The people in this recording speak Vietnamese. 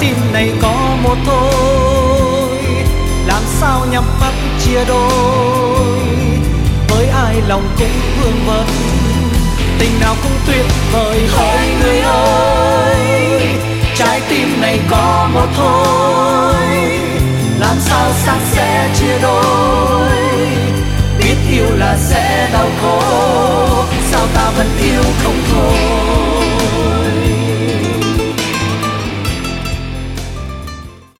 tim này có một thôi, làm sao nhắm mắt chia đôi. Với ai lòng cũng vương vấn, tình nào cũng tuyệt vời. Hỡi người ơi, trái tim này có một thôi, làm sao xác sẽ chia đôi. Biết yêu là sẽ